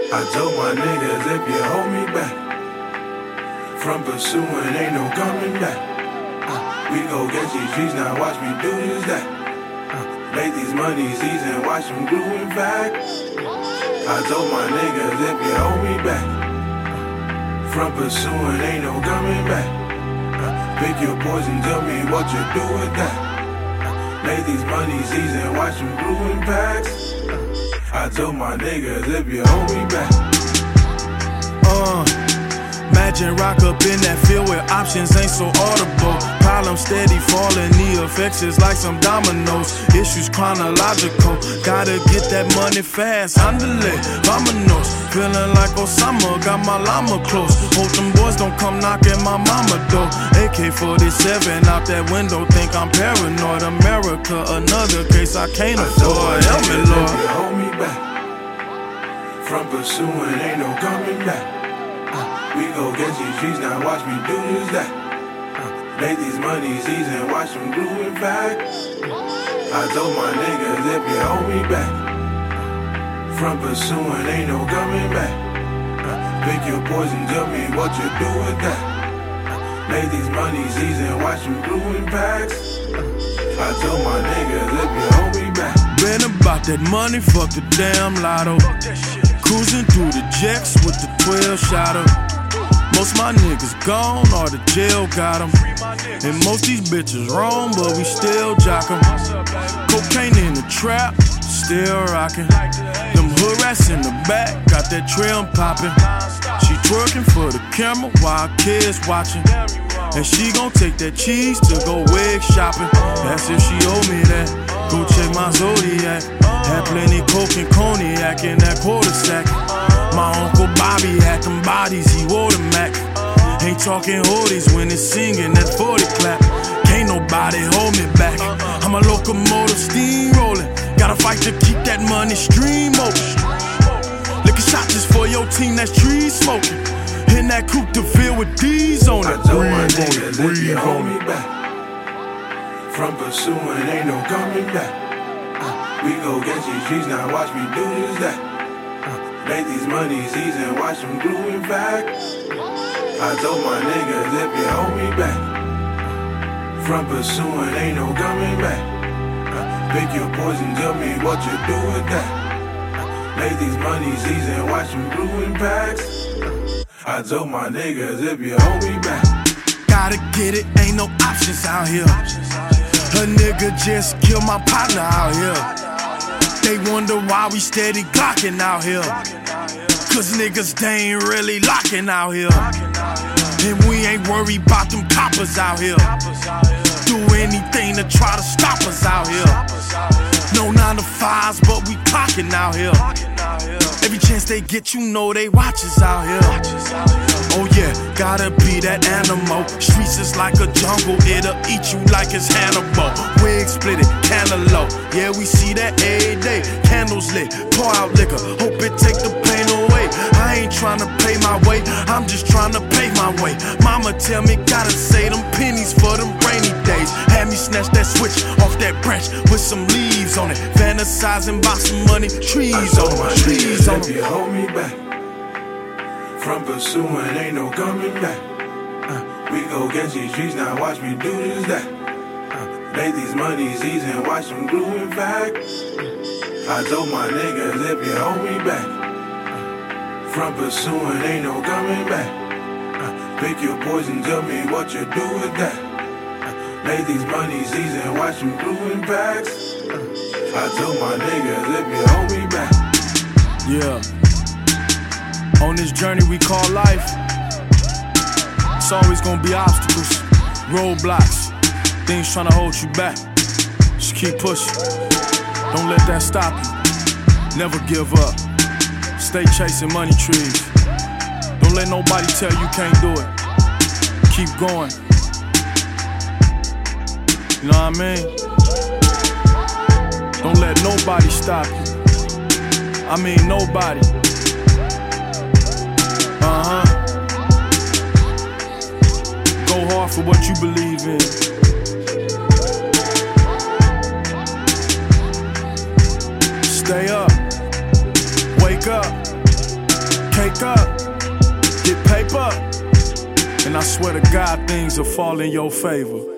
I told my niggas if you hold me back from pursuing, ain't no coming back. We go get these streets, now watch me do this, that. Make these monies easy and watch them growing back. I told my niggas if you hold me back from pursuing, ain't no coming back. Pick your poison, tell me what you do with that. Make these monies easy and watch them growing back. I told my niggas if you hold me back. Imagine rock up in that field where options ain't so audible. Problems steady falling, the effects is like some dominoes. Issues chronological, gotta get that money fast. Andale, vámonos, feeling like Osama, got my llama close. Hope them boys don't come knocking my mama door. AK-47 out that window, think I'm paranoid. America, another case I can't afford. Help me, Lord. If you hold me back from pursuing, ain't no coming back. We go get these streets, now watch me do this, that. Make these monies easy and watch them growing back. I told my niggas if you hold me back from pursuing, ain't no coming back. Pick your poison, tell me what you do with that. Make these monies easy and watch them growing back. I told my niggas if you hold me back. Been about that money, fuck the damn lotto. Cruising through the jets with the 12-shotter. Most my niggas gone or the jail got them. And most these bitches wrong, but we still jock 'em. Cocaine in the trap, still rockin'. Them hood rats in the back, got that trim poppin'. She twerking for the camera while kids watching. And she gon' take that cheese to go wig shopping. That's if she owe me that. Go check my Zodiac. Had plenty coke and cognac in that quarter sack. My Uncle Bobby had them bodies, he wore the Mac. Ain't talking hoodies when it's singing that 40 clap. Can't nobody hold me back. I'm a locomotive steamrolling. Gotta fight to keep that money stream open. Lick a shot just for your team that's tree smoking. In that coupe to fill with D's on it. I told my niggas if you hold me back from pursuing, ain't no coming back. We go get these streets, now watch me do this, that. Make these monies easy and watch them growing back. I told my niggas if you hold me back from pursuing, ain't no coming back. Pick your poison, tell me what you do with that. Make these monies easy and watch them growing back. I told my niggas if you hold me back. Gotta get it, ain't no options out here. A nigga just killed my partner out here. They wonder why we steady glocking out here. Cause niggas, they ain't really locking out here. And we ain't worried about them coppers out here. Do anything to try to stop us out here. No 9 to 5s, but we clocking out here. Every chance they get, you know they watch us out here. Oh yeah, gotta be that animal. Streets is like a jungle, it'll eat you like it's Hannibal. Wig split it, cantaloupe. Yeah, we see that every day. Candles lit, pour out liquor, hope it take the pain away. I ain't tryna pay my way, I'm just tryna pay my way. Mama tell me gotta save them pennies for them rainy days. Had me snatch that switch off that branch with some leaves on it. Fantasizing about some money, trees on it, trees on it. If you hold me back from pursuing, ain't no coming back. We go get these streets, now watch me do this, that. Make these monies easy and watch them growing back. I told my niggas if you hold me back from pursuing, ain't no coming back. Pick your poison, tell me what you do with that. Make these monies easy and watch them growing back. I told my niggas if you hold me back. Yeah. On this journey we call life, it's always gonna be obstacles, roadblocks, things trying to hold you back. Just keep pushing. Don't let that stop you. Never give up. Stay chasing money trees. Don't let nobody tell you can't do it. Keep going. You know what I mean? Don't let nobody stop you. I mean nobody. Go hard for what you believe in. Stay up. Wake up. wake up, get paper, and I swear to God things will fall in your favor.